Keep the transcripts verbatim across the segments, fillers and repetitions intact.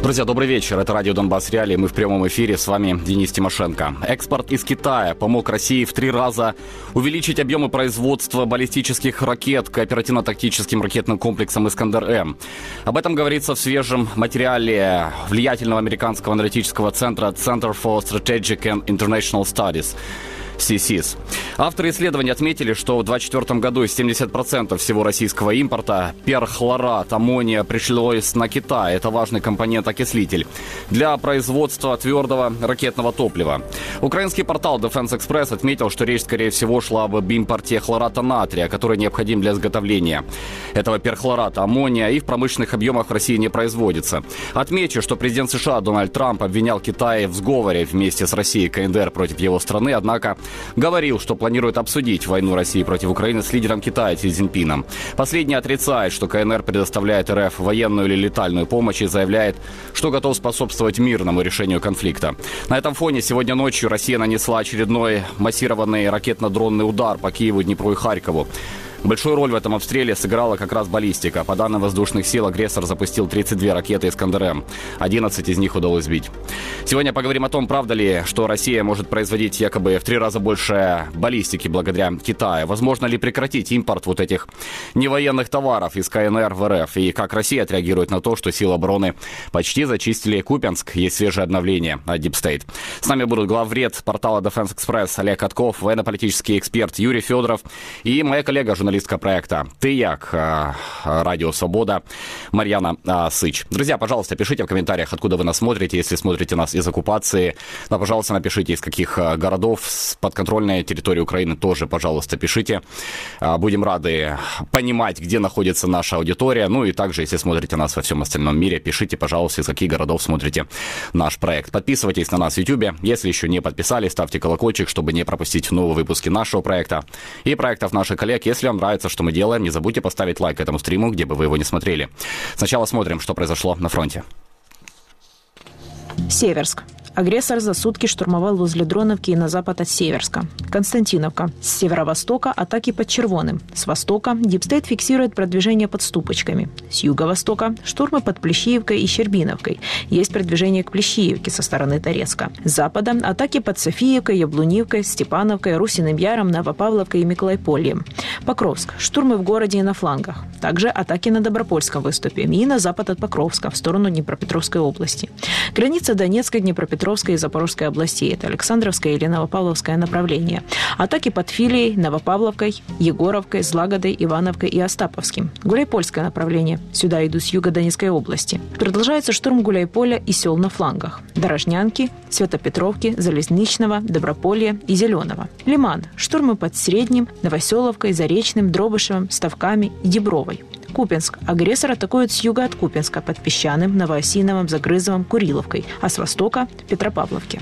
Друзья, добрый вечер. Это радио «Донбасс Реалии». Мы в прямом эфире. С вами Денис Тимошенко. Экспорт из Китая помог России в три раза увеличить объемы производства баллистических ракет кооперативно-тактическим ракетным комплексом «Искандер-М». Об этом говорится в свежем материале влиятельного американского аналитического центра Center for Strategic and International Studies. си сис. Авторы исследования отметили, что в две тысячи двадцать четвёртом году семьдесят процентов всего российского импорта перхлорат аммония пришлось на Китай. Это важный компонент-окислитель для производства твердого ракетного топлива. Украинский портал Defense Express отметил, что речь, скорее всего, шла об импорте хлората натрия, который необходим для изготовления этого перхлората аммония и в промышленных объемах в России не производится. Отмечу, что президент США Дональд Трамп обвинял Китай в сговоре вместе с Россией и ка эн дэ эр против его страны, однако говорил, что планирует обсудить войну России против Украины с лидером Китая Си Цзиньпином. Последний отрицает, что ка эн эр предоставляет эр эф военную или летальную помощь и заявляет, что готов способствовать мирному решению конфликта. На этом фоне сегодня ночью Россия нанесла очередной массированный ракетно-дронный удар по Киеву, Днепру и Харькову. Большую роль в этом обстреле сыграла как раз баллистика. По данным воздушных сил, агрессор запустил тридцать две ракеты «Искандер-М». одиннадцать из них удалось сбить. Сегодня поговорим о том, правда ли, что Россия может производить якобы в три раза больше баллистики благодаря Китаю. Возможно ли прекратить импорт вот этих невоенных товаров из ка эн эр в эр эф? И как Россия отреагирует на то, что силы обороны почти зачистили Купянск? Есть свежее обновление от Deep State. С нами будут главред портала Defense Express Олег Катков, военно-политический эксперт Юрий Федоров и моя коллега, журналистка проекта «Ты як», Радио Свобода, Марьяна Сыч. Друзья, пожалуйста, пишите в комментариях, откуда вы нас смотрите, если смотрите нас из оккупации. Да, пожалуйста, напишите, из каких городов с подконтрольной территории Украины тоже, пожалуйста, пишите. Будем рады понимать, где находится наша аудитория. Ну и также, если смотрите нас во всем остальном мире, пишите, пожалуйста, из каких городов смотрите наш проект. Подписывайтесь на нас в Ютубе. Если еще не подписались, ставьте колокольчик, чтобы не пропустить новые выпуски нашего проекта и проектов наших коллег. Если вам нравится, что мы делаем, не забудьте поставить лайк этому стриму, где бы вы его не смотрели. Сначала смотрим, что произошло на фронте. Северск. Агрессор за сутки штурмовал возле Дроновки и на запад от Северска. Константиновка. С северо-востока атаки под Червоным. С востока Дипстейт фиксирует продвижение под Ступочками. С юго-востока штурмы под Плещеевкой и Щербиновкой. Есть продвижение к Плещеевке со стороны Торецка. С запада атаки под Софиевкой, Яблунивкой, Степановкой, Русиным Яром, Новопавловкой и Миколайпольем. Покровск. Штурмы в городе и на флангах. Также атаки на Добропольском выступе и на запад от Покровска в сторону Днепропетровской области. Граница Донецкой, Днепропетровской и Запорожской областей. Это Александровское или Новопавловское направление. Атаки под Филией, Новопавловкой, Егоровкой, Злагодой, Ивановкой и Остаповским. Гуляйпольское направление. Сюда идут с юга Донецкой области. Продолжается штурм Гуляйполя и сел на флангах. Дорожнянки, Святопетровки, Залезничного, Доброполья и Зеленого. Лиман. Штурмы под Средним, Новоселовкой, Заречным, Дробышевым, Ставками и Дебровой. Купянск. Агрессор атакует с юга от Купянска под Песчаным, Новоосиновым, Загрызовым, Куриловкой, а с востока – Петропавловки.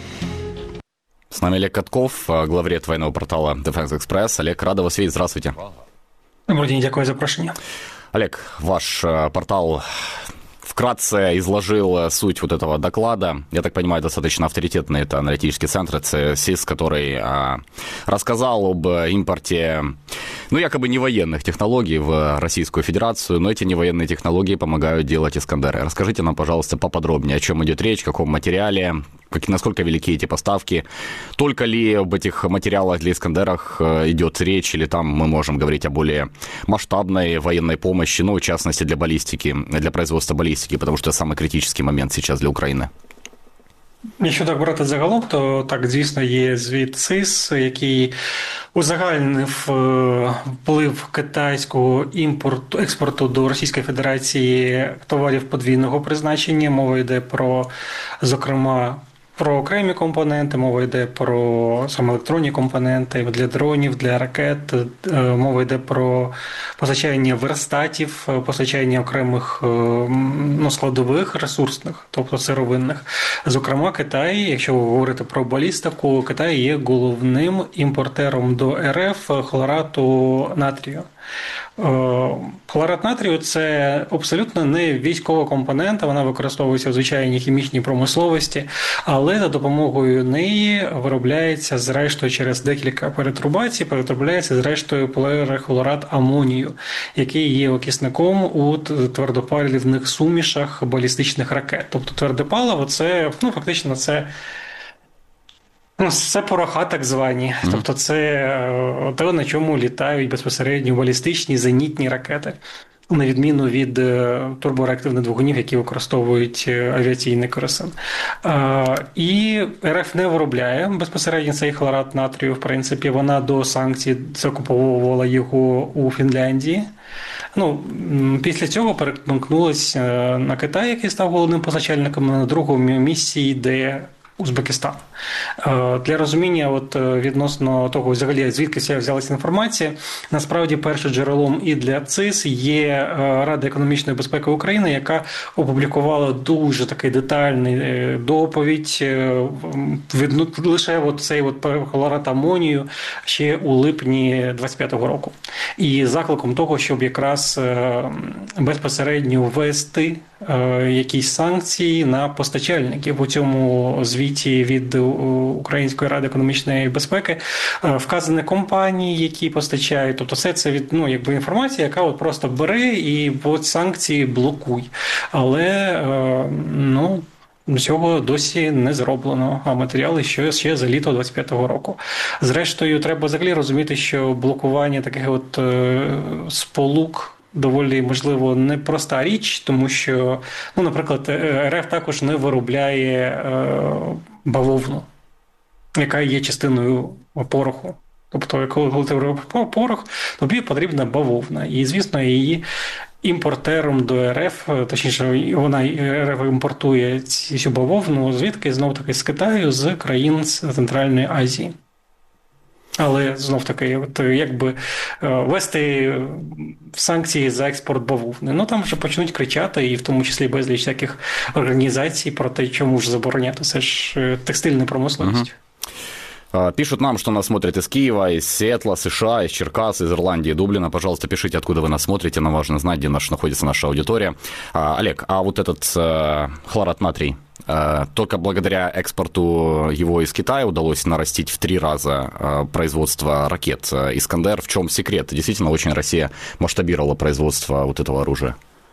С нами Олег Катков, главред военного портала Defense Express. Олег, рада вас видеть. Здравствуйте. Добрый день, дякую за запрошение. Олег, ваш портал вкратце изложил суть вот этого доклада. Я так понимаю, достаточно авторитетный это аналитический центр си сис, который а, рассказал об импорте, ну, якобы не военных технологий в Российскую Федерацию, но эти невоенные технологии помогают делать Искандеры. Расскажите нам, пожалуйста, поподробнее, о чем идет речь, в каком материале, как, насколько велики эти поставки, только ли об этих материалах для Искандерах идет речь, или там мы можем говорить о более масштабной военной помощи, ну, в частности, для баллистики, для производства баллистики, потому что это самый критический момент сейчас для України. Якщо так брати загалом, то так, звісно, є звіт си ес, який узагальнив вплив китайського імпорту, експорту до Російської Федерації товарів подвійного призначення. Мова йде про, зокрема, про окремі компоненти, мова йде про саме електронні компоненти для дронів, для ракет, мова йде про постачання верстатів, постачання окремих, ну, складових ресурсних, тобто сировинних. Зокрема, Китай, якщо говорити про балістику, Китай є головним імпортером до РФ хлорату натрію. Хлорат натрію – це абсолютно не військова компонента, вона використовується в звичайній хімічній промисловості, але за допомогою неї виробляється зрештою через декілька перетрубацій, переробляється зрештою перхлорат амонію, який є окисником у твердопаливних сумішах балістичних ракет. Тобто тверде паливо – це, ну, фактично, це Ну, це пороха так звані. Mm-hmm. Тобто це те, на чому літають безпосередньо балістичні зенітні ракети, на відміну від турбореактивних двигунів, які використовують авіаційний керосин. І РФ не виробляє безпосередньо цей хлорат натрію. В принципі, вона до санкцій закуповувала його у Фінляндії. Ну, після цього перемкнулася на Китай, який став головним постачальником, на другому місці йде Узбекистан. Для розуміння от, відносно того, взагалі, звідки взялася інформація, насправді першим джерелом і для ЦИС є Рада економічної безпеки України, яка опублікувала дуже такий детальний доповідь від, лише от цей от хлорат амонію ще у липні двадцять п'ятого року. І закликом того, щоб якраз безпосередньо ввести якісь санкції на постачальників. У цьому звіті від Української ради економічної безпеки вказані компанії, які постачають. Тобто все це від, ну, якби інформація, яка от просто бере і от санкції блокує. Але, ну, цього досі не зроблено, а матеріали ще, ще за літо двадцять п'ятого року. Зрештою, треба взагалі розуміти, що блокування таких от сполук доволі, можливо, непроста річ, тому що, ну, наприклад, РФ також не виробляє е, бавовну, яка є частиною пороху. Тобто, коли ти виробляєш порох, тобі потрібна бавовна. І, звісно, її імпортером до РФ, точніше, вона РФ імпортує цю бавовну, звідки? Знов-таки з Китаю, з країн Центральної Азії. Але, знов-таки, от, якби вести санкції за експорт бавовни, ну там вже почнуть кричати, і в тому числі безліч таких організацій про те, чому ж забороняти. Це ж текстильна промисловість. Угу. Пишут нам, что нас смотрят из Киева, из Сиэтла, США, из Черкас, из Ирландии, Дублина. Пожалуйста, пишите, откуда вы нас смотрите. Нам важно знать, где наш, находится наша аудитория. Олег, а вот этот э, хлорат натрий, э, только благодаря экспорту его из Китая удалось нарастить в три раза э, производство ракет «Искандер». В чем секрет? Действительно, очень Россия масштабировала производство вот этого оружия.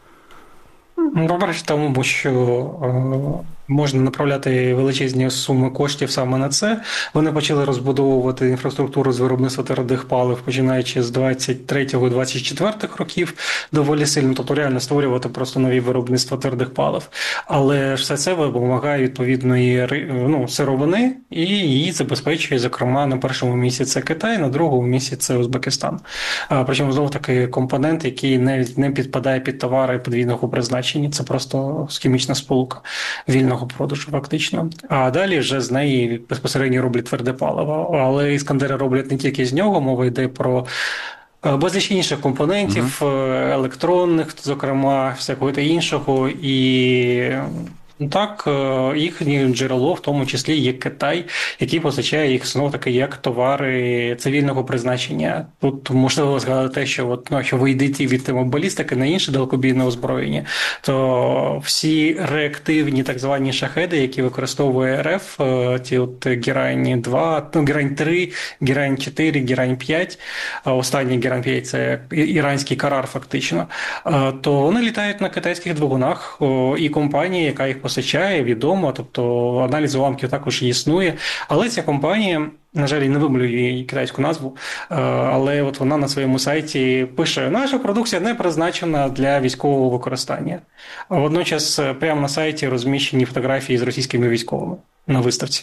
Ну, по-перше, тому, що е, можна направляти величезні суми коштів саме на це. Вони почали розбудовувати інфраструктуру з виробництва твердих палив, починаючи з двадцять третього - двадцять четвертого років, доволі сильно, тобто реально створювати просто нові виробництва твердих палив. Але все це вимагає відповідної, ну, сировини, і її забезпечує, зокрема, на першому місці це Китай, на другому місці це Узбекистан. А, причому, знову-таки, компонент, який не, не підпадає під товари подвійного призначення. Це просто хімічна сполука вільного продажу, фактично. А далі вже з неї безпосередньо роблять тверде паливо. Але іскандери роблять не тільки з нього, мова йде про безліч інших компонентів, mm-hmm. електронних, зокрема, всякого та іншого. І так, їхнє джерело, в тому числі, є Китай, який постачає їх, знову-таки, як товари цивільного призначення. Тут можливо згадати те, що, от, ну, якщо ви йдете від балістики на інше далекобійне озброєння, то всі реактивні так звані шахеди, які використовує РФ, ті от Герань два, ну, Герань три, Герань чотири, Герань п'ять, останній Герань п'ять – це іранський Карар, фактично, то вони літають на китайських двигунах, і компанія, яка їх постачає, відомо, тобто аналіз уламків також існує, але ця компанія, на жаль, не вимовлю її китайську назву, але от вона на своєму сайті пише: наша продукція не призначена для військового використання. Водночас прямо на сайті розміщені фотографії з російськими військовими на виставці.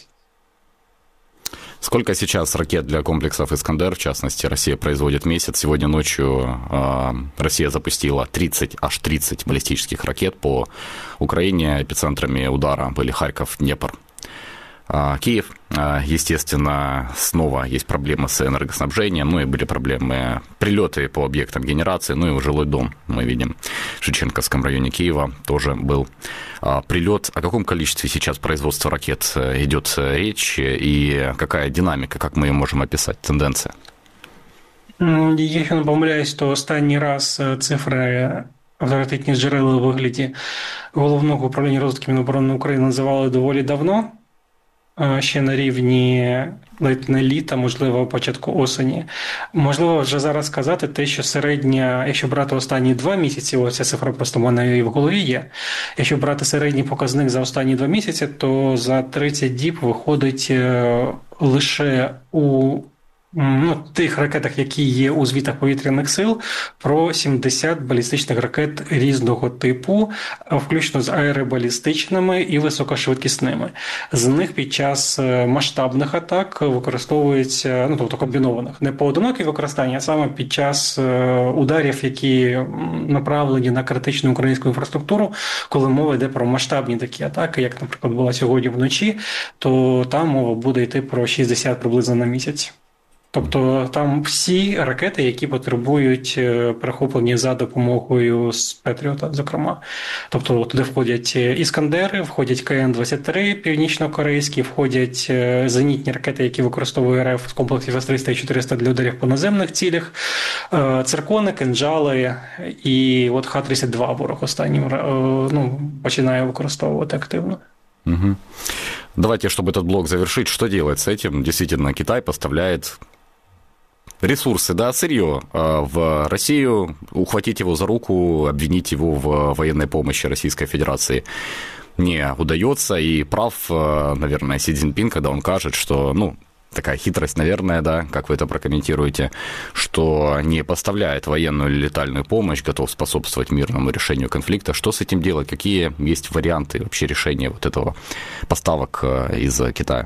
Сколько сейчас ракет для комплексов «Искандер», в частности, Россия производит в месяц? Сегодня ночью э, Россия запустила тридцать, аж тридцать баллистических ракет по Украине. Эпицентрами удара были Харьков, Днепр, э, Киев. Э, естественно, снова есть проблемы с энергоснабжением, ну и были проблемы, прилеты по объектам генерации, ну и в жилой дом, мы видим, в Шевченковском районе Киева тоже был э, прилет. О каком количестве сейчас производства ракет идет речь и какая динамика, как мы ее можем описать, тенденция? Якщо не помиляюсь, то останній раз цифри авторитетні джерела у вигляді Головного управління розвитку Міноборони України називали доволі давно, ще на рівні ледь не літа, можливо, початку осені. Можливо, вже зараз сказати те, що середня, якщо брати останні два місяці, ось ця цифра просто в мене і в голові є, якщо брати середній показник за останні два місяці, то за тридцять діб виходить лише у Ну, тих ракетах, які є у звітах повітряних сил, про сімдесят балістичних ракет різного типу, включно з аеробалістичними і високошвидкісними. З них під час масштабних атак використовується, ну, тобто комбінованих, не поодинокі використання, а саме під час ударів, які направлені на критичну українську інфраструктуру, коли мова йде про масштабні такі атаки, як, наприклад, була сьогодні вночі, то там мова буде йти про шістдесят приблизно на місяць. Тобто там всі ракети, які потребують перехоплення за допомогою з Петріота, зокрема. Тобто туди входять Іскандери, входять Ка Ен двадцять три північно-корейські, входять зенітні ракети, які використовує РФ з комплексів С триста і чотириста для ударів по наземних цілях, циркони, кинджали і от Х тридцять два ворог останнім ну, починає використовувати активно. Угу. Давайте, чтобы этот блок завершить, что делать с этим? Действительно, Китай поставляет ресурсы, да, сырье в Россию, ухватить его за руку, обвинить его в военной помощи Российской Федерации не удается, и прав, наверное, Си Цзиньпин, когда он кажет, что, ну, такая хитрость, наверное, да, как вы это прокомментируете, что не поставляет военную или летальную помощь, готов способствовать мирному решению конфликта. Что с этим делать? Какие есть варианты вообще решения вот этого поставок из Китая?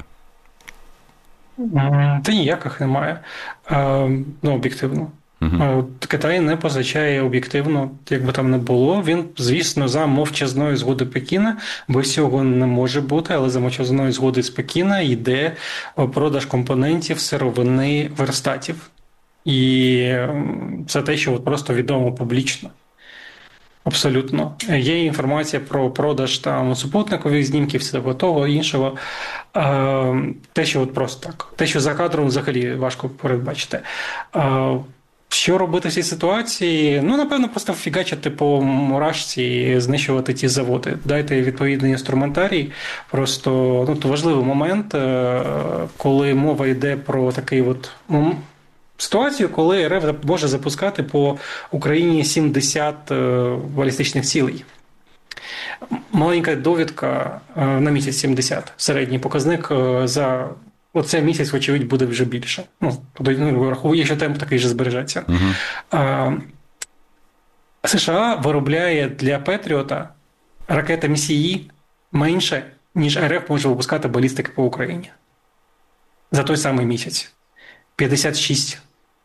Та ніяких немає, ну, об'єктивно. Uh-huh. Китай не позичає об'єктивно, як би там не було. Він, звісно, за мовчазної згоди Пекіна, бо всього не може бути, але за мовчазної згоди з Пекіна йде продаж компонентів, сировини, верстатів. І це те, що от просто відомо публічно. Абсолютно. Є інформація про продаж там супутникових знімків, всього того, іншого. Те, що от просто так. Те, що за кадром взагалі важко передбачити. Що робити в цій ситуації? Ну, напевно, просто фігачити по мурашці і знищувати ті заводи. Дайте відповідний інструментарій. Просто ну, то важливий момент, коли мова йде про такий от ситуацію, коли РФ може запускати по Україні сімдесят балістичних цілей. Маленька довідка на місяць сімдесят. Середній показник за оцей місяць, вочевидь, буде вже більше. Ну, ну рахую, що темп такий же збережеться. Uh-huh. А, США виробляє для Петріота ракети Місії менше, ніж РФ може випускати балістики по Україні. За той самий місяць. п'ятдесят шість.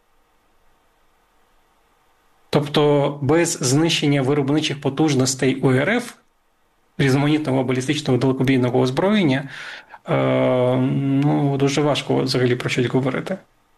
Тобто без знищення виробничих потужностей у РФ, різноманітного балістичного далекобійного озброєння, е, ну, дуже важко взагалі про щось говорити.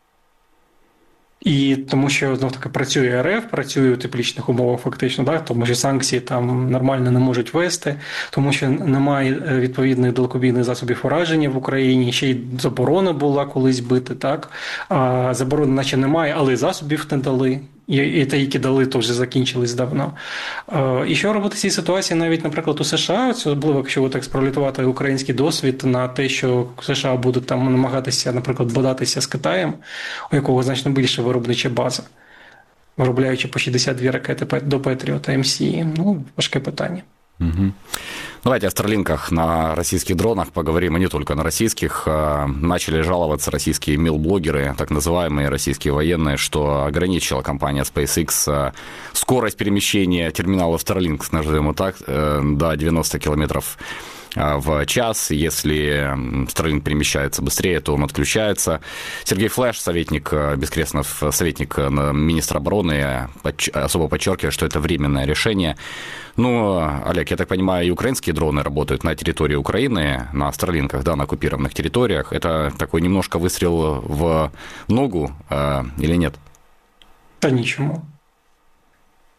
І тому що, знов-таки, працює РФ, працює у теплічних умовах фактично, так? Тому що санкції там нормально не можуть вести, тому що немає відповідних далекобійних засобів ураження в Україні, ще й заборона була колись бити, так? А заборони наче немає, але засобів не дали. І те, які дали, то вже закінчились давно. І що робити в цій ситуації навіть, наприклад, у США, особливо, якщо от експлуатувати український досвід на те, що США будуть там намагатися, наприклад, бодатися з Китаєм, у якого значно більше виробнича база, виробляючи по шістдесят дві ракети до Петріота Ем Сі. Ну, важке питання. Угу. Давайте о старлинках на российских дронах поговорим, и не только на российских. Начали жаловаться российские мил-блогеры, так называемые российские военные, что ограничила компания SpaceX скорость перемещения терминалов Starlink, назовем так, до девяносто километров в час. Если Starlink перемещается быстрее, то он отключается. Сергей Флеш, советник Бескрестнов, советник министра обороны, особо подчеркивает, что это временное решение. Ну, Олег, я так понимаю, и украинские дроны работают на территории Украины, на Старлинках, да, на оккупированных территориях. Это такой немножко выстрел в ногу э, или нет? Да ничему.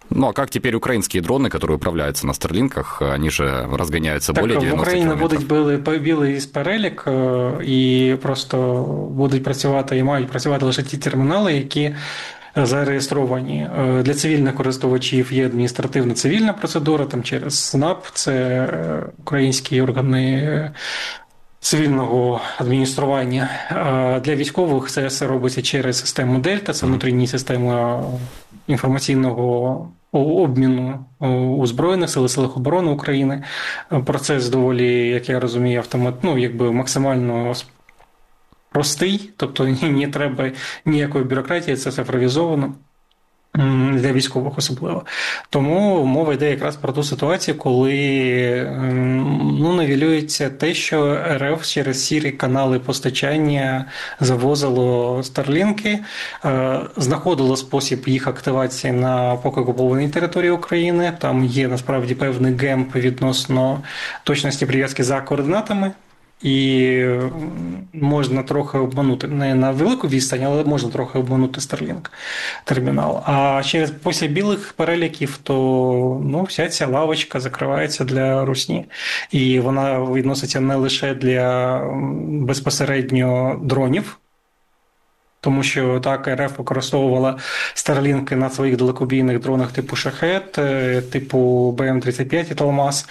Ну, а как теперь украинские дроны, которые управляются на Старлинках, они же разгоняются так, более дев'яносто кілометрів? Так, в Україні будуть білий перелік і просто будуть працювати і мають працювати лише ті термінали, які зареєстровані. Для цивільних користувачів є адміністративно-цивільна процедура, там через СНАП, це українські органи цивільного адміністрування. Для військових це все робиться через систему Дельта, це внутрішня система інформаційного обміну у Збройних сил і Силах оборони України. Процес доволі, як я розумію, автомат, ну, якби максимально простий, тобто не треба ніякої бюрократії, це цифровізовано. Для військових особливо. Тому мова йде якраз про ту ситуацію, коли ну, навілюється те, що РФ через сірі канали постачання завозило старлінки, знаходило спосіб їх активації на поки окупованій території України. Там є насправді певний гемп відносно точності прив'язки за координатами. І можна трохи обманути, не на велику відстань, але можна трохи обманути Starlink термінал. А через після білих переліків, то ну, вся ця лавочка закривається для русні. І вона відноситься не лише для безпосередньо дронів, тому що так РФ використовувала Старлінки на своїх далекобійних дронах типу Шахет, типу Б М тридцять п'ять і Талмас,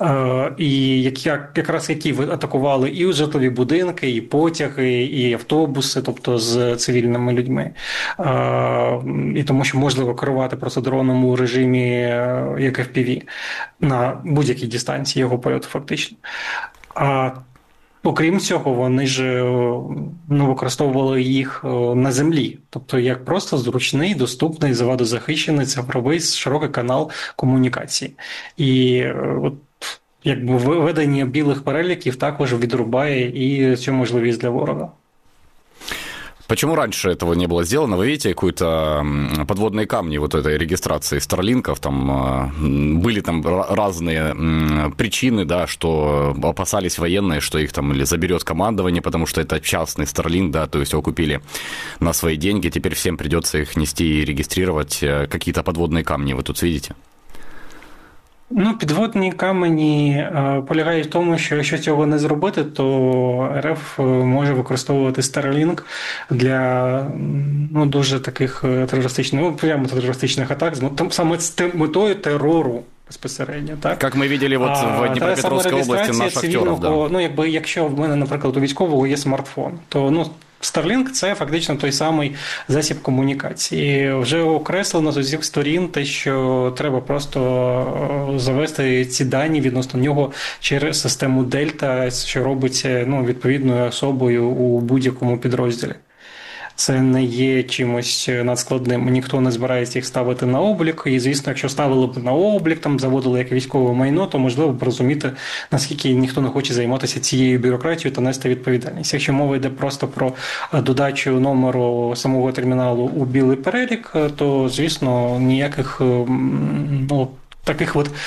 і якраз які атакували і житлові будинки, і потяги, і автобуси, тобто з цивільними людьми. І тому що можливо керувати просто дроном у режимі як Еф Пі Ві на будь-якій дистанції його польоту фактично. А окрім цього, вони ж ну, використовували їх на землі, тобто як просто зручний, доступний, завадозахищений цифровий широкий канал комунікації. І от якби введення білих переліків також відрубає і цю можливість для ворога. Почему раньше этого не было сделано? Вы видите какие-то подводные камни вот этой регистрации старлинков? Там были там разные причины, да, что опасались военные, что их там или заберет командование, потому что это частный старлинк, да, то есть его купили на свои деньги, теперь всем придется их нести и регистрировать. Какие-то подводные камни вы тут видите? Ну, підводні камені е, полягають в тому, що якщо цього не зробити, то РФ може використовувати Starlink для ну, дуже таких терористичних, ну, прямо терористичних атак, там, саме з метою терору безпосередньо. Так? Як ми бачили вот в Дніпропетровській області на шахтерів. Да. Ну, якби, якщо в мене, наприклад, у військового є смартфон, то ну, Starlink – це фактично той самий засіб комунікації. Вже окреслено з усіх сторін те, що треба просто завести ці дані відносно нього через систему Дельта, що робиться ну, відповідною особою у будь-якому підрозділі. Це не є чимось надскладним, ніхто не збирається їх ставити на облік, і, звісно, якщо ставили б на облік, там заводили як військове майно, то можливо б розуміти, наскільки ніхто не хоче займатися цією бюрократією та нести відповідальність. Якщо мова йде просто про додачу номеру самого терміналу у білий перелік, то, звісно, ніяких ну, таких от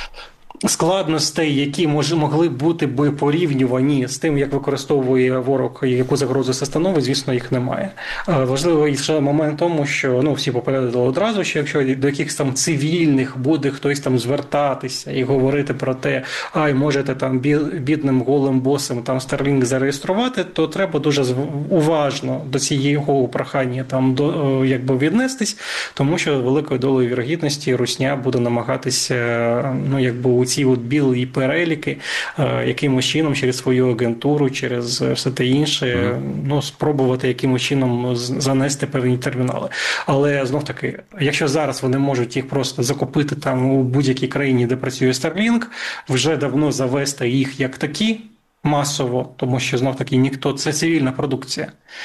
складностей, які мож, могли бути би порівнювані з тим, як використовує ворог і яку загрозу це становить, звісно, їх немає. Важливий ще момент в тому, що ну, всі попередили одразу, що якщо до якихось там цивільних буде хтось там звертатися і говорити про те, ай, можете там бідним голим босом там Starlink зареєструвати, то треба дуже уважно до цієї прохання там до, якби віднестись, тому що великою долею вірогідності русня буде намагатися ну, якби у ці от білі переліки якимось чином через свою агентуру, через все те інше, mm. ну, спробувати якимось чином занести певні термінали. Але, знов-таки, якщо зараз вони можуть їх просто закупити там у будь-якій країні, де працює Starlink, вже давно завести їх як такі, масово, тому що, знов-таки, ніхто, це цивільна продукція.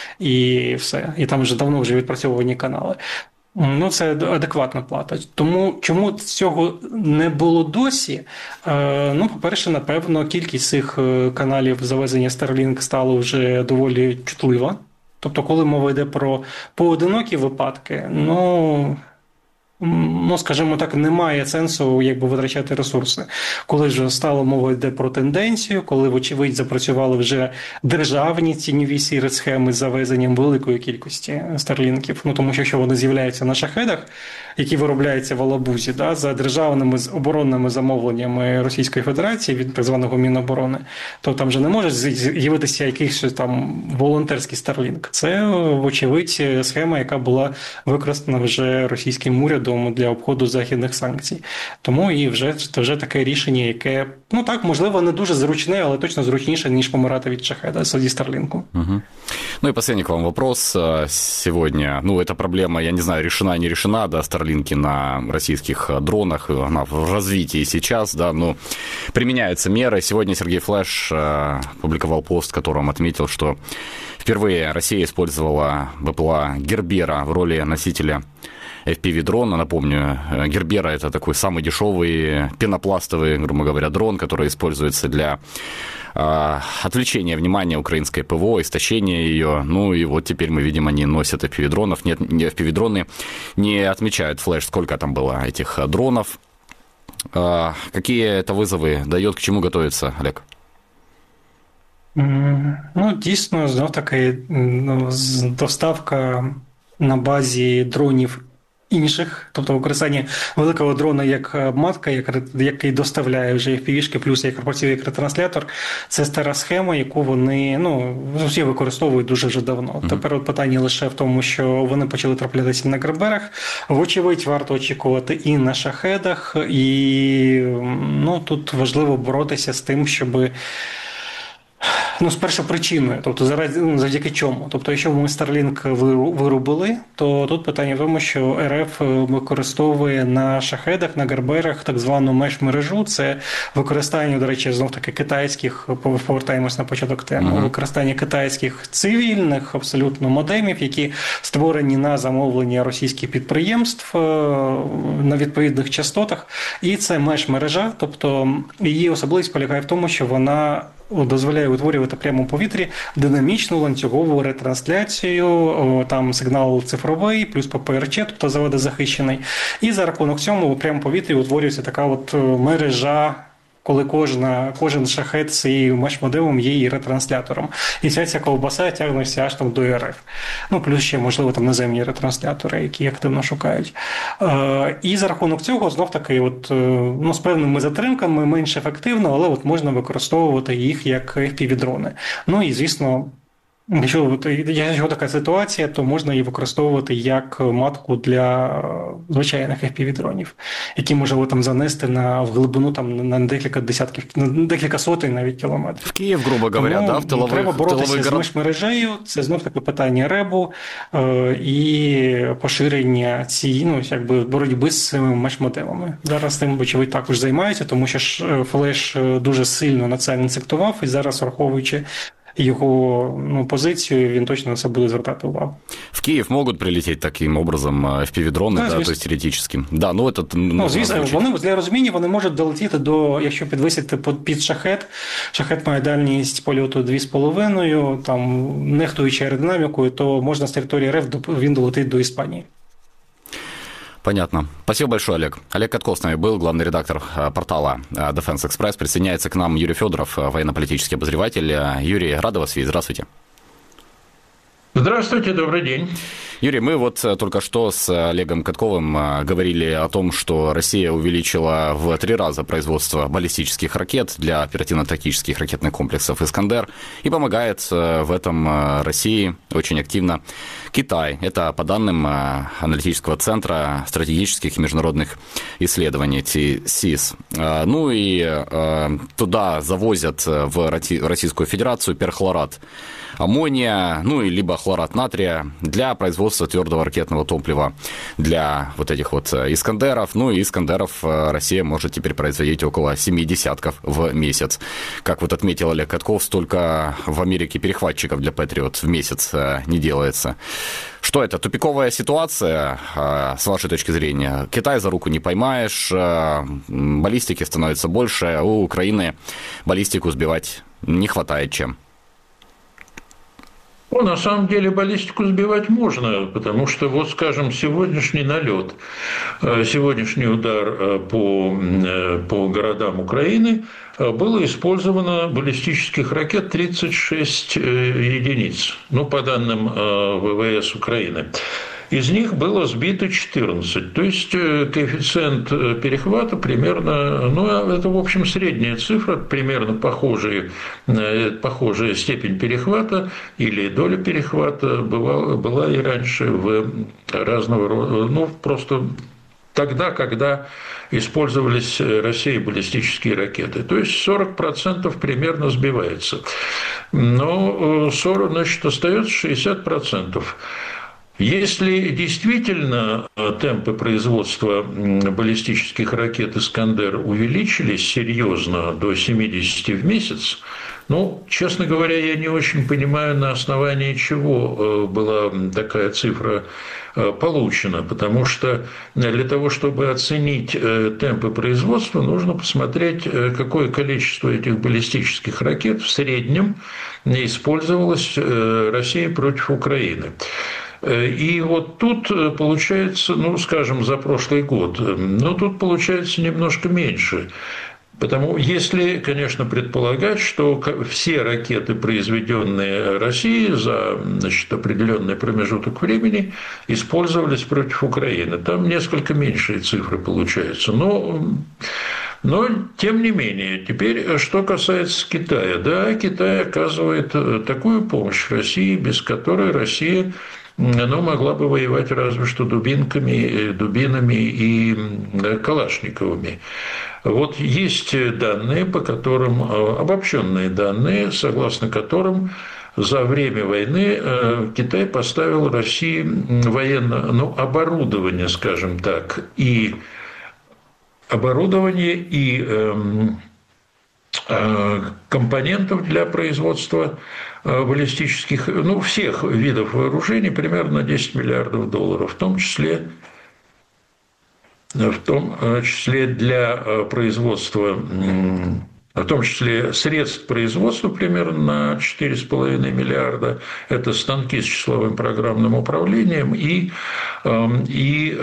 І все. І там вже давно вже відпрацьовані канали. Ну, це адекватна плата. Тому, чому цього не було досі? Ну, по-перше, напевно, кількість цих каналів завезення Starlink стала вже доволі чутлива. Тобто, коли мова йде про поодинокі випадки, ну, ну, скажімо так, немає сенсу якби витрачати ресурси. Коли ж стало мова йде про тенденцію, коли, вочевидь, запрацювали вже державні тіньові сірі схеми з завезенням великої кількості старлінків, ну, тому що якщо вони з'являються на шахедах, який виробляється в Алабузі, да, за державними оборонними замовленнями Російської Федерації від так званого Міноборони, то там же не може з'явитися якийсь там волонтерський Starlink. Це, вочевидь, схема, яка була використана вже російським урядом для обходу західних санкцій. Тому і вже, це вже таке рішення, яке, ну так, можливо, не дуже зручне, але точно зручніше, ніж помирати від шахеда зі Старлінку. Угу. Ну и последний к вам вопрос сегодня. Ну, эта проблема, я не знаю, решена, не решена, да, Старлинки на российских дронах, она в развитии сейчас, да, но применяются меры. Сегодня Сергей Флеш публиковал пост, в котором отметил, что впервые Россия использовала БПЛА Гербера в роли носителя эф пи ви-дрона. Напомню, Гербера – это такой самый дешевый пенопластовый, грубо говоря, дрон, который используется для э, отвлечения внимания украинской ПВО, истощения ее. Ну и вот теперь мы видим, они носят эф пи ви-дронов. Нет, эф пи ви-дроны не отмечают, Флэш, сколько там было этих дронов. Э, какие это вызовы дает, к чему готовится, Олег? Ну, дійсно, знов-таки, ну, доставка на базі дронів інших, тобто використання великого дрона як матка, як, який доставляє вже еф пі ві-шки, плюс як працює як ретранслятор, це стара схема, яку вони, ну, всі використовують дуже вже давно. Mm-hmm. Тепер от питання лише в тому, що вони почали траплятися на Герберах. Вочевидь, варто очікувати і на шахедах, і, ну, тут важливо боротися з тим, щоби ну, з першою причиною, тобто заради, ну, завдяки чому. Тобто, якщо ми Starlink вирубили, то тут питання в тому, що РФ використовує на шахедах, на Герберах так звану меш-мережу. Це використання, до речі, знов-таки китайських, повертаємось на початок теми, uh-huh. використання китайських цивільних абсолютно модемів, які створені на замовлення російських підприємств на відповідних частотах. І це меш-мережа, тобто її особливість полягає в тому, що вона дозволяє утворювати прямо у повітрі динамічну ланцюгову ретрансляцію, там сигнал цифровий, плюс пе пе ер че, тобто заводозахищений. І за рахунок цього у прямо повітрі утворюється така от мережа, коли кожна, кожен шахет з цією меш-модемом є і ретранслятором. І вся ця ковбаса тягнеться аж там до РФ. Ну, плюс ще, можливо, там наземні ретранслятори, які активно шукають. Е, і за рахунок цього, знов-таки, от, ну, з певними затримками, менш ефективно, але от можна використовувати їх як еф пі ві-дрони. Ну, і, звісно, якщо, якщо така ситуація, то можна її використовувати як матку для звичайних еф пі ві-дронів, які можна там занести на в глибину там на декілька десятків, на декілька сотень навіть кілометрів. В Київ, грубо говоря, тому, да, в тилових, треба боротися з меш-мережею, це знов таки питання ребу е, і поширення цієї, ну, якби боротьби з цими меш-модемами. Зараз тим, вочевидь, також займаються, тому що ж Флеш дуже сильно на це інсектував, і зараз, враховуючи його, ну, позицію, він точно на це буде звертати увагу. В Київ можуть прилетіти таким образом еф пі ві-дрони, да, да, то есть теоретично. Да, ну, это, ну, звісно, вони, для розуміння вони можуть долетіти до, якщо підвисити під шахет, шахет має дальність польоту дві з половиною, там, нехтуючи аеродинамікою, то можна з території РФ він долетить до Іспанії. Понятно. Спасибо большое, Олег. Олег Катков с нами был, главный редактор портала Defense Express. Присоединяется к нам Юрий Федоров, военно-политический обозреватель. Юрий, рада вас видеть. Здравствуйте. Здравствуйте, добрый день. Юрий, мы вот только что с Олегом Катковым говорили о том, что Россия увеличила в три раза производство баллистических ракет для оперативно-тактических ракетных комплексов «Искандер» и помогает в этом России очень активно Китай. Это по данным аналитического центра стратегических и международных исследований СИС. Ну и туда завозят в Российскую Федерацию перхлорат аммония, ну и либо хлорат натрия для производства твердого ракетного топлива для вот этих вот «Искандеров». Ну и «Искандеров» Россия может теперь производить около семи десятков в месяц. Как вот отметил Олег Катков, столько в Америке перехватчиков для «Патриот» в месяц не делается. Что это? Тупиковая ситуация, с вашей точки зрения? Китай за руку не поймаешь, баллистики становится больше, а у Украины баллистику сбивать не хватает чем. Ну, на самом деле баллистику сбивать можно, потому что, вот, скажем, сегодняшний налет, сегодняшний удар по, по городам Украины было использовано баллистических ракет тридцать шесть единиц, ну, по данным ВВС Украины. из них было сбито четырнадцать. То есть коэффициент перехвата примерно, ну, это, в общем, средняя цифра, примерно похожая, похожая степень перехвата или доля перехвата была, была и раньше в разного рода, ну, просто тогда, когда использовались Россией баллистические ракеты. То есть сорок процентов примерно сбивается. Но сорок, значит, остается шестьдесят процентов. Если действительно темпы производства баллистических ракет «Искандер» увеличились серьезно до семидесяти в месяц, ну, честно говоря, я не очень понимаю, на основании чего была такая цифра получена, потому что для того, чтобы оценить темпы производства, нужно посмотреть, какое количество этих баллистических ракет в среднем использовалось Россией против Украины. И вот тут получается, ну, скажем, за прошлый год, но тут получается немножко меньше. Потому, если, конечно, предполагать, что все ракеты, произведенные Россией за, значит, определенный промежуток времени, использовались против Украины, там несколько меньшие цифры получаются. Но, но тем не менее, теперь, что касается Китая. Да, Китай оказывает такую помощь России, без которой Россия, ну, могла бы воевать разве что дубинками, дубинами и калашниковыми. Вот есть данные, по которым, обобщенные данные, согласно которым за время войны Китай поставил России военное, ну, оборудование, скажем так, и оборудование, и э, компонентов для производства баллистических, ну, всех видов вооружений примерно десять миллиардов долларов, в том числе в том числе для производства, в том числе средств производства примерно на четыре с половиной миллиарда. Это станки с числовым программным управлением и, и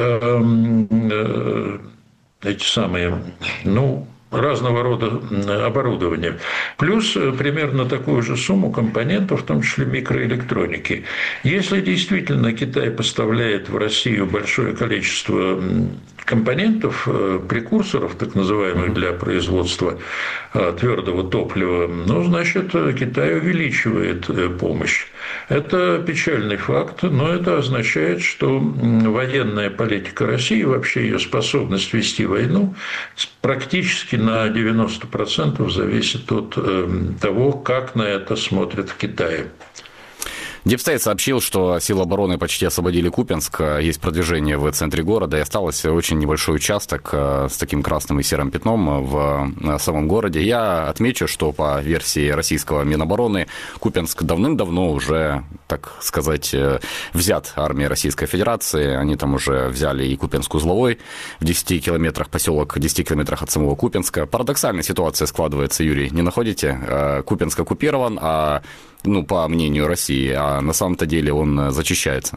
эти самые, ну, разного рода оборудования. Плюс примерно такую же сумму компонентов, в том числе микроэлектроники. Если действительно Китай поставляет в Россию большое количество компонентов, прекурсоров, так называемых, для производства твердого топлива, ну, значит, Китай увеличивает помощь. Это печальный факт, но это означает, что военная политика России, вообще ее способность вести войну, практически на девяносто процентов зависит от того, как на это смотрят в Китае. Дипстейт сообщил, что силы обороны почти освободили Купянск, есть продвижение в центре города, и остался очень небольшой участок с таким красным и серым пятном в самом городе. Я отмечу, что по версии российского Минобороны Купянск давным-давно уже, так сказать, взят армией Российской Федерации. Они там уже взяли и Купянск-Узловой в десяти километрах, поселок в десяти километрах от самого Купянска. Парадоксальная ситуация складывается, Юрий, не находите? Купянск оккупирован, а ну, по мнению России, а на самом-то деле он зачищается.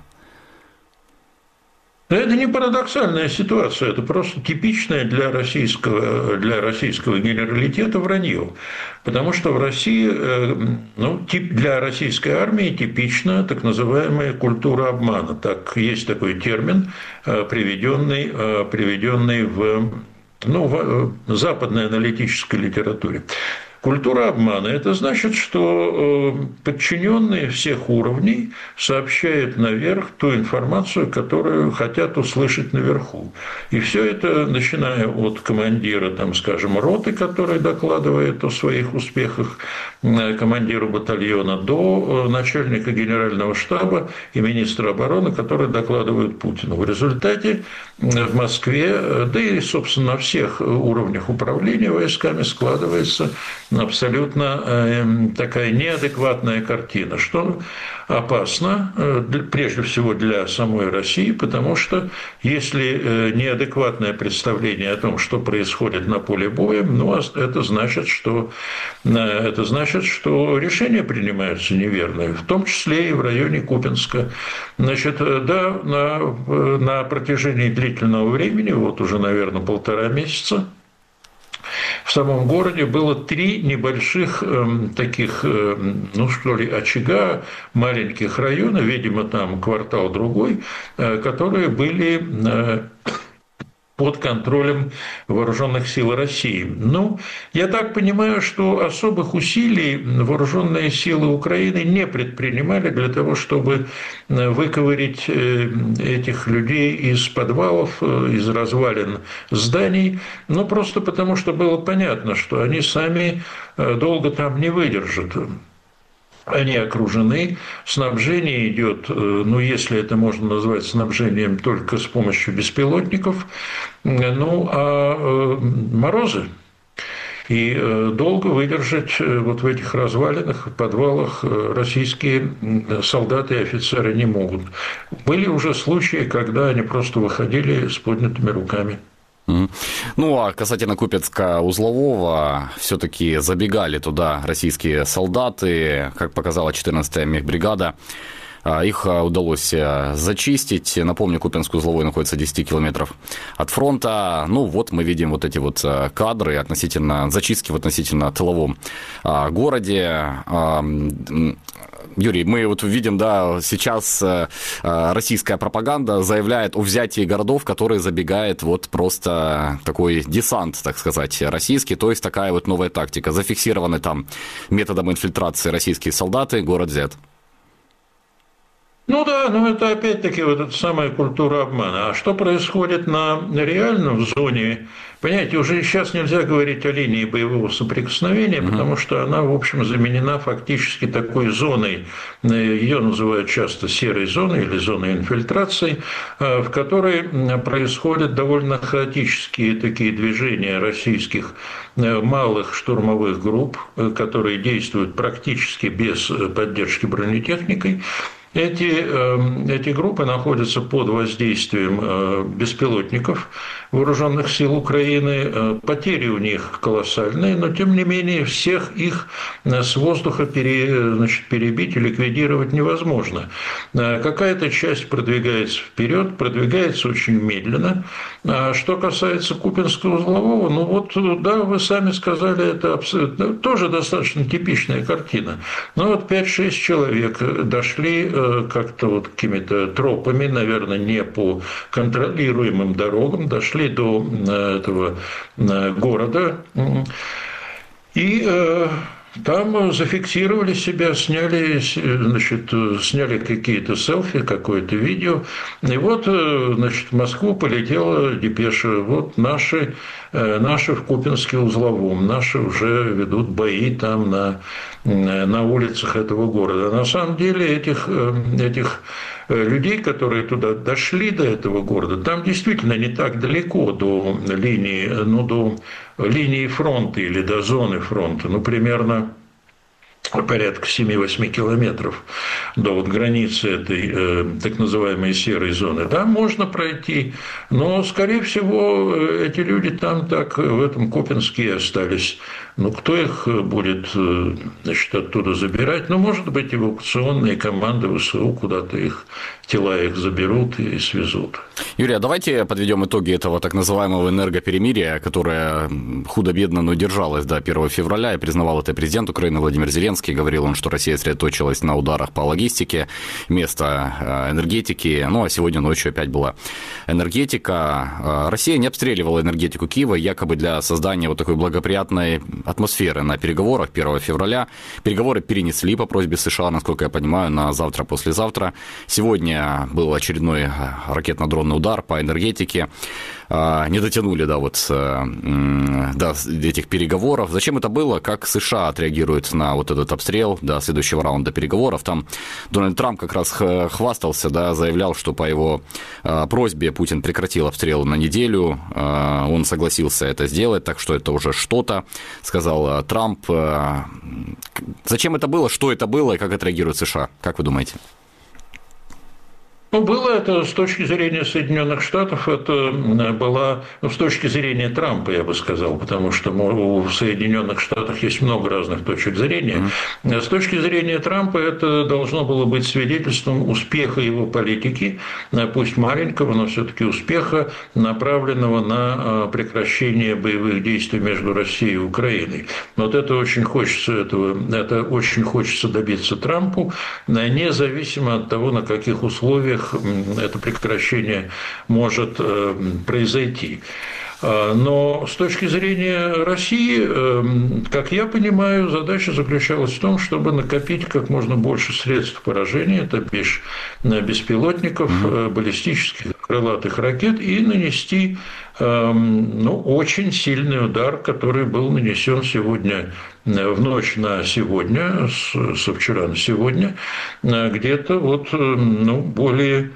Это не парадоксальная ситуация, это просто типичное для российского, для российского генералитета вранье. Потому что в России, ну, для российской армии типична так называемая культура обмана. Так, есть такой термин, приведенный, приведенный в, ну, в западной аналитической литературе. Культура обмана – это значит, что подчиненные всех уровней сообщают наверх ту информацию, которую хотят услышать наверху. И все это, начиная от командира, там, скажем, роты, который докладывает о своих успехах командиру батальона, до начальника генерального штаба и министра обороны, которые докладывают Путину. В результате в Москве, да и, собственно, на всех уровнях управления войсками складывается абсолютно такая неадекватная картина, что опасно, прежде всего для самой России, потому что если неадекватное представление о том, что происходит на поле боя, ну, это значит, что, это значит, что решения принимаются неверные, в том числе и в районе Купянска. Значит, да, на, на протяжении длительного времени, вот уже, наверное, полтора месяца, в самом городе было три небольших таких, ну что ли, очага, маленьких района, видимо, там квартал другой, которые были под контролем вооруженных сил России. Ну, я так понимаю, что особых усилий вооруженные силы Украины не предпринимали для того, чтобы выковырить этих людей из подвалов, из развалин зданий, ну, просто потому, что было понятно, что они сами долго там не выдержат. Они окружены, снабжение идет, ну, если это можно назвать снабжением, только с помощью беспилотников, ну, а морозы. И долго выдержать вот в этих развалинах, подвалах российские солдаты и офицеры не могут. Были уже случаи, когда они просто выходили с поднятыми руками. Ну, а касательно Купянска-Узлового, все-таки забегали туда российские солдаты, как показала четырнадцатая мехбригада. Их удалось зачистить. Напомню, Купянск-Узловой находится в десяти километрах от фронта. Ну, вот мы видим вот эти вот кадры относительно зачистки в относительно тыловом городе. Юрий, мы вот видим, да, сейчас российская пропаганда заявляет о взятии городов, которые забегает вот просто такой десант, так сказать, российский, то есть такая вот новая тактика. Зафиксированы там методом инфильтрации российские солдаты, город взят. Ну да, но это опять-таки вот эта самая культура обмана. А что происходит на реально в зоне? Понимаете, уже сейчас нельзя говорить о линии боевого соприкосновения, mm-hmm. потому что она, в общем, заменена фактически такой зоной, ее называют часто серой зоной или зоной инфильтрации, в которой происходят довольно хаотические такие движения российских малых штурмовых групп, которые действуют практически без поддержки бронетехникой. Эти, эти группы находятся под воздействием беспилотников вооруженных сил Украины. Потери у них колоссальные, но тем не менее всех их с воздуха пере, значит, перебить и ликвидировать невозможно. Какая-то часть продвигается вперед, продвигается очень медленно. Что касается Купянска-Узлового, ну вот, да, вы сами сказали, это абсолютно, тоже достаточно типичная картина. Ну вот пять-шесть человек дошли как-то вот какими-то тропами, наверное, не по контролируемым дорогам, дошли до этого города и там зафиксировали себя, сняли, значит, сняли какие-то селфи, какое-то видео. И вот, значит, в Москву полетела депеша. Вот наши, наши в Купянске-Узловом, наши уже ведут бои там на, на улицах этого города. На самом деле этих, этих людей, которые туда дошли, до этого города, там действительно не так далеко до линии, ну, до линии фронта или до зоны фронта, ну, примерно порядка семь-восемь километров до вот границы этой э, так называемой серой зоны. Да, можно пройти, но, скорее всего, эти люди там так в этом Купянске и остались. Ну, кто их будет, значит, оттуда забирать? Ну, может быть, эвакуационные команды ВСУ куда-то их, тела их заберут и свезут. Юрий, а давайте подведем итоги этого так называемого энергоперемирия, которое худо-бедно, но держалось до первого февраля, и признавал это президент Украины Владимир Зеленский. Говорил он, что Россия сосредоточилась на ударах по логистике вместо энергетики. Ну, а сегодня ночью опять была энергетика. Россия не обстреливала энергетику Киева, якобы для создания вот такой благоприятной атмосферы на переговорах первого февраля. Переговоры перенесли по просьбе США, насколько я понимаю, на завтра-послезавтра. Сегодня был очередной ракетно-дронный удар по энергетике. Не дотянули, да, вот до этих переговоров. Зачем это было? Как США отреагируют на вот этот обстрел до следующего раунда переговоров? Там Дональд Трамп как раз хвастался, да, заявлял, что по его просьбе Путин прекратил обстрел на неделю. Он согласился это сделать, так что это уже что-то, сказал Трамп. Зачем это было? Что это было? И как отреагируют США? Как вы думаете? Ну, было это с точки зрения Соединенных Штатов, это была, ну, с точки зрения Трампа, я бы сказал, потому что в Соединенных Штатах есть много разных точек зрения. Mm-hmm. С точки зрения Трампа это должно было быть свидетельством успеха его политики, пусть маленького, но все-таки успеха, направленного на прекращение боевых действий между Россией и Украиной. Вот это очень хочется этого, это очень хочется добиться Трампу, независимо от того, на каких условиях это прекращение может произойти. Но с точки зрения России, как я понимаю, задача заключалась в том, чтобы накопить как можно больше средств поражения, это беж, беспилотников, баллистических крылатых ракет, и нанести, ну, очень сильный удар, который был нанесен сегодня, в ночь на сегодня, со вчера на сегодня, где-то вот, ну, более...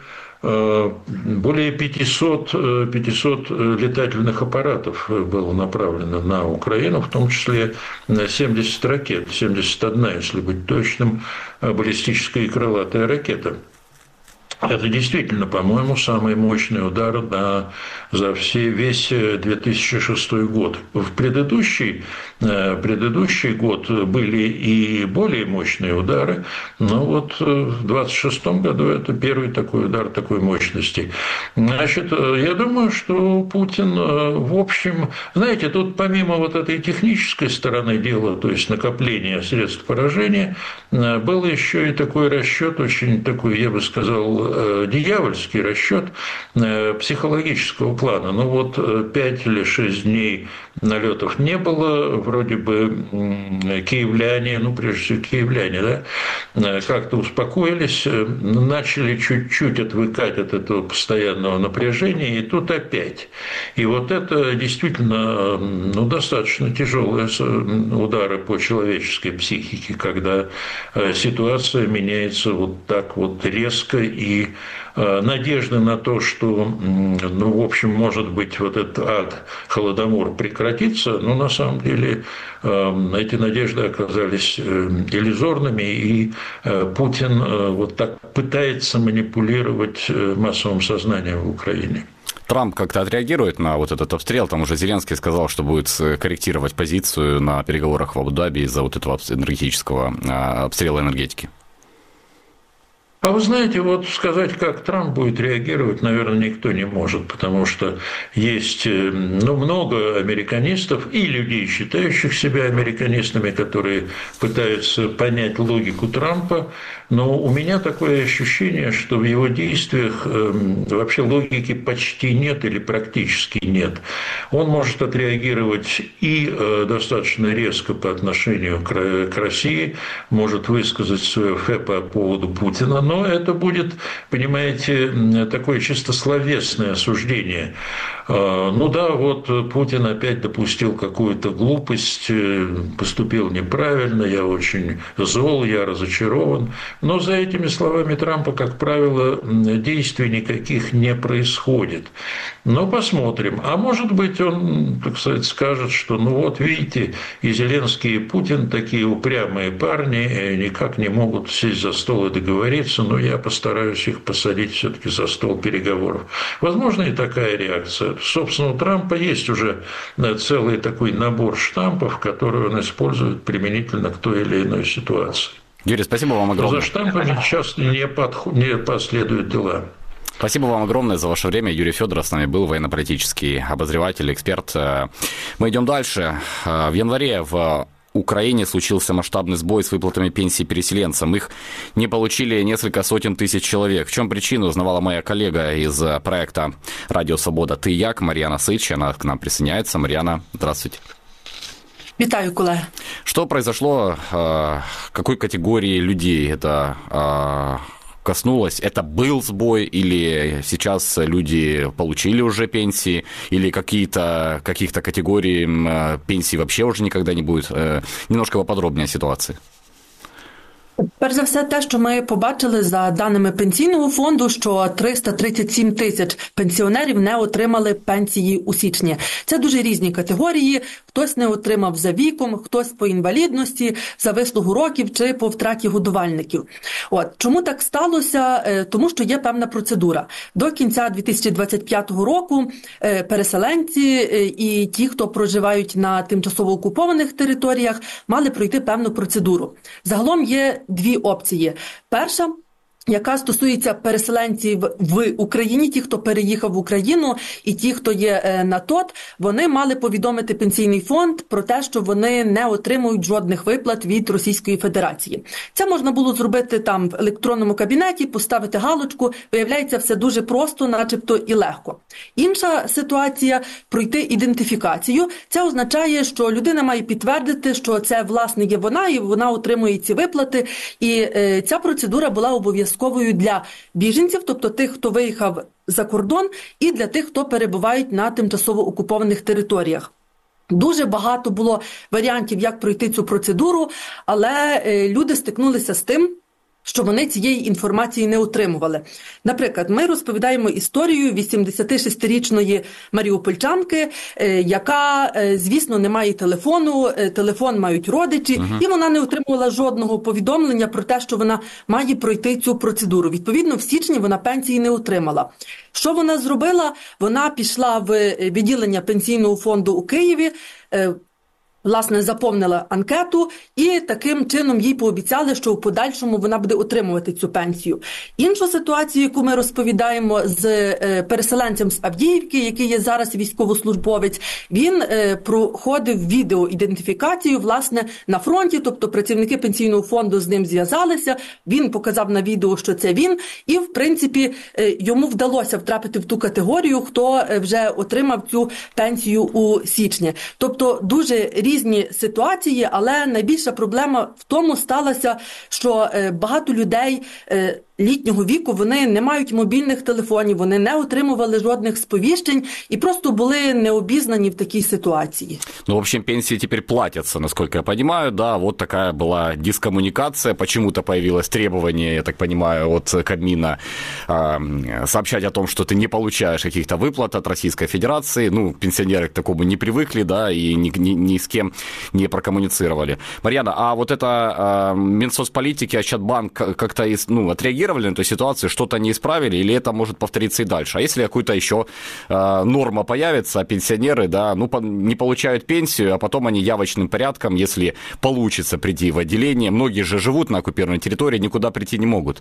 Более пятисот, пятисот летательных аппаратов было направлено на Украину, в том числе семьдесят ракет, семьдесят одна, если быть точным, баллистическая и крылатая ракета. Это действительно, по-моему, самый мощный удар на, за все, весь две тысячи шестой год. В предыдущий, предыдущий год были и более мощные удары, но вот в двадцать шестом году это первый такой удар такой мощности. Значит, я думаю, что Путин, в общем, знаете, тут помимо вот этой технической стороны дела, то есть накопления средств поражения, был еще и такой расчет, очень такой, я бы сказал, дьявольский расчет психологического плана. Ну вот пять или шесть дней налетов не было, вроде бы киевляне, ну прежде всего киевляне, да, как-то успокоились, начали чуть-чуть отвыкать от этого постоянного напряжения, и тут опять. И вот это действительно, ну, достаточно тяжелые удары по человеческой психике, когда ситуация меняется вот так вот резко, и надежды на то, что, ну, в общем, может быть, вот этот ад, Холодомор прекратится, но на самом деле эти надежды оказались иллюзорными, и Путин вот так пытается манипулировать массовым сознанием в Украине. Трамп как-то отреагирует на вот этот обстрел? Там уже Зеленский сказал, что будет корректировать позицию на переговорах в Абу-Даби из-за вот этого энергетического обстрела энергетики. А вы знаете, вот сказать, как Трамп будет реагировать, наверное, никто не может, потому что есть, ну, много американистов и людей, считающих себя американистами, которые пытаются понять логику Трампа, но у меня такое ощущение, что в его действиях вообще логики почти нет или практически нет. Он может отреагировать и достаточно резко по отношению к России, может высказать свое фе по поводу Путина, но это будет, понимаете, такое чисто словесное осуждение. Ну да, вот Путин опять допустил какую-то глупость, поступил неправильно, я очень зол, я разочарован. Но за этими словами Трампа, как правило, действий никаких не происходит. Но посмотрим. А может быть, он, так сказать, скажет, что ну вот, видите, и Зеленский, и Путин такие упрямые парни, никак не могут сесть за стол и договориться, но я постараюсь их посадить все-таки за стол переговоров. Возможно, и такая реакция. Собственно, у Трампа есть уже целый такой набор штампов, которые он использует применительно к той или иной ситуации. Юрий, спасибо вам огромное. Но за штампами часто не, подход, не последуют дела. Спасибо вам огромное за ваше время. Юрий Федоров с нами был, военно-политический обозреватель, эксперт. Мы идем дальше. В январе в Украине случился масштабный сбой с выплатами пенсий переселенцам. Их не получили несколько сотен тысяч человек. В чем причина, узнавала моя коллега из проекта «Радио Свобода. Ты як» Марьяна Сыч. Она к нам присоединяется. Марьяна, здравствуйте. Витаю, колеги. Что произошло? Какой категории людей это коснулось? Это был сбой или сейчас люди получили уже пенсии, или какие-то, каких-то категорий пенсий вообще уже никогда не будет? Немножко поподробнее о ситуации. Перш за все, те, що ми побачили за даними Пенсійного фонду, що триста тридцять сім тисяч пенсіонерів не отримали пенсії у січні. Це дуже різні категорії. Хтось не отримав за віком, хтось по інвалідності, за вислугу років чи по втраті годувальників. От чому так сталося? Тому що є певна процедура. До кінця дві тисячі двадцять п'ятого року переселенці і ті, хто проживають на тимчасово окупованих територіях, мали пройти певну процедуру. Загалом є дві опції. Перша, яка стосується переселенців в Україні, ті, хто переїхав в Україну, і ті, хто є на ТОТ, вони мали повідомити Пенсійний фонд про те, що вони не отримують жодних виплат від Російської Федерації. Це можна було зробити там в електронному кабінеті, поставити галочку. Виявляється, все дуже просто, начебто і легко. Інша ситуація – пройти ідентифікацію. Це означає, що людина має підтвердити, що це, власне, є вона, і вона отримує ці виплати. І е, ця процедура була обов'язковою для біженців, тобто тих, хто виїхав за кордон, і для тих, хто перебувають на тимчасово окупованих територіях. Дуже багато було варіантів, як пройти цю процедуру, але е, люди стикнулися з тим, що вони цієї інформації не отримували. Наприклад, ми розповідаємо історію вісімдесятишестирічної маріупольчанки, яка, звісно, не має телефону, телефон мають родичі, uh-huh. і вона не отримувала жодного повідомлення про те, що вона має пройти цю процедуру. Відповідно, в січні вона пенсії не отримала. Що вона зробила? Вона пішла в відділення Пенсійного фонду у Києві, власне, заповнила анкету, і таким чином їй пообіцяли, що в подальшому вона буде отримувати цю пенсію. Іншу ситуацію, яку ми розповідаємо з переселенцем з Авдіївки, який є зараз військовослужбовець, він проходив відеоідентифікацію, власне, на фронті, тобто працівники Пенсійного фонду з ним зв'язалися, він показав на відео, що це він, і, в принципі, йому вдалося втрапити в ту категорію, хто вже отримав цю пенсію у січні. Тобто, дуже різні ситуації, але найбільша проблема в тому сталася, що багато людей літнього віку, вони не мають мобільних телефонів, вони не отримували жодних сповіщень і просто були необізнані в такій ситуації. Ну, в общем, пенсии теперь платятся, насколько я понимаю, да, вот такая была дискоммуникация, почему-то появилось требование, я так понимаю, от Кабмина э, сообщать о том, что ты не получаешь каких-то выплат от Российской Федерации, ну, пенсионеры к такому не привыкли, да, и ни, ни, ни с кем не прокоммуницировали. Марьяна, а вот это э, Минсоцполитики, Ощадбанк как-то, ну, отреагировали на эту ситуацию, что-то не исправили, или это может повториться и дальше? А если какая-то еще э, норма появится, а пенсионеры, да, ну, по, не получают пенсию, а потом они явочным порядком, если получится прийти в отделение, многие же живут на оккупированной территории, никуда прийти не могут.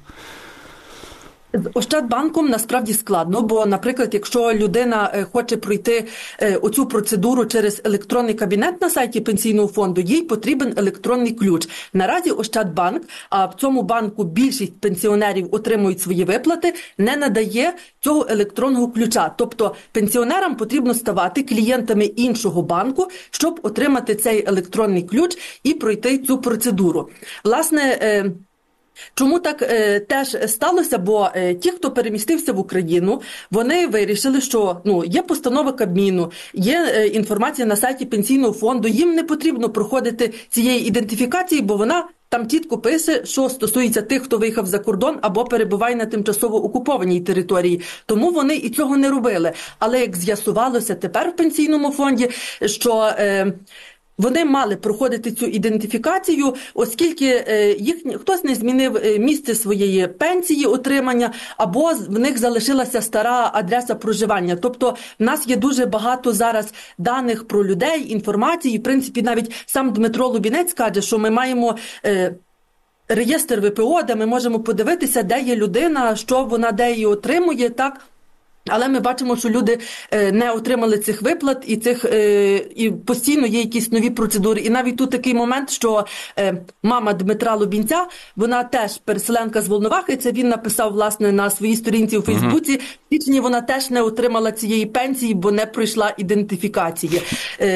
З Ощадбанком насправді складно, бо, наприклад, якщо людина хоче пройти оцю процедуру через електронний кабінет на сайті Пенсійного фонду, їй потрібен електронний ключ. Наразі Ощадбанк, а в цьому банку більшість пенсіонерів отримують свої виплати, не надає цього електронного ключа. Тобто пенсіонерам потрібно ставати клієнтами іншого банку, щоб отримати цей електронний ключ і пройти цю процедуру. Власне, чому так е, теж сталося? Бо е, ті, хто перемістився в Україну, вони вирішили, що ну, є постанова Кабміну, є е, інформація на сайті Пенсійного фонду, їм не потрібно проходити цієї ідентифікації, бо вона там чітко пише, що стосується тих, хто виїхав за кордон або перебуває на тимчасово окупованій території. Тому вони і цього не робили. Але як з'ясувалося тепер в Пенсійному фонді, що Е, вони мали проходити цю ідентифікацію, оскільки їх хтось не змінив місце своєї пенсії отримання, або в них залишилася стара адреса проживання. Тобто в нас є дуже багато зараз даних про людей, інформації. В принципі, навіть сам Дмитро Лубінець каже, що ми маємо е, реєстр ВПО, де ми можемо подивитися, де є людина, що вона де її отримує, так. Але ми бачимо, що люди не отримали цих виплат, і цих і постійно є якісь нові процедури. І навіть тут такий момент, що мама Дмитра Лубінця, вона теж переселенка з Волновахи, це він написав, власне, на своїй сторінці у Фейсбуці. Uh-huh. В січні вона теж не отримала цієї пенсії, бо не пройшла ідентифікації. Тому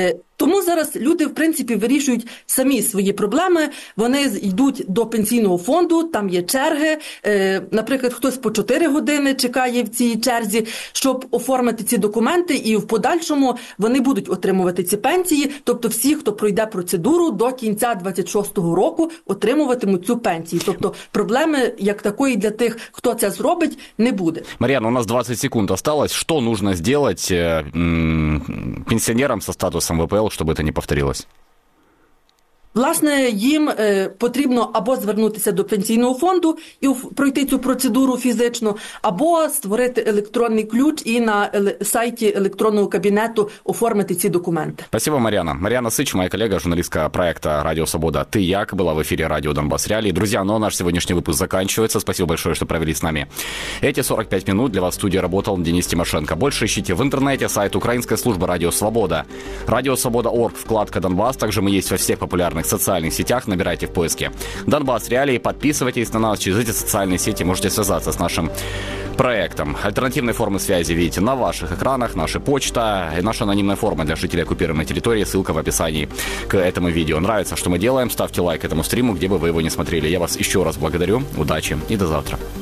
Тому зараз люди, в принципі, вирішують самі свої проблеми. Вони йдуть до пенсійного фонду, там є черги. Наприклад, хтось по чотири години чекає в цій черзі, щоб оформити ці документи, і в подальшому вони будуть отримувати ці пенсії. Тобто всі, хто пройде процедуру, до кінця двадцять шостого року отримуватимуть цю пенсію. Тобто проблеми, як такої, для тих, хто це зробить, не буде. Мар'яна, у нас двадцать секунд осталось. Что нужно сделать пенсионерам со статусом вэ пэ эл, чтобы это не повторилось? Власне, їм е, потрібно або звернутися до пенсійного фонду і пройти цю процедуру фізично, або створити електронний ключ і на еле- сайті електронного кабінету оформити ці документи. Спасибо, Марьяна. Марьяна Сыч, моя коллега, журналистка проекта «Радио Свобода. Ты як» была в эфире «Радио Донбасс Реалии». Друзья, ну а наш сегодняшний выпуск заканчивается. Спасибо большое, что провели с нами эти сорок пять минут. Для вас в студии работал Денис Тимошенко. Больше ищите в интернете сайт украинской службы «Радио Свобода». «Радио Свобода точка орг», вкладка «Донбасс». Также мы есть во всех популярных социальных сетях, набирайте в поиске «Донбасс Реалии», подписывайтесь на нас, через эти социальные сети можете связаться с нашим проектом. Альтернативные формы связи видите на ваших экранах, наша почта и наша анонимная форма для жителей оккупированной территории, ссылка в описании к этому видео. Нравится, что мы делаем, ставьте лайк этому стриму, где бы вы его не смотрели. Я вас еще раз благодарю, удачи и до завтра.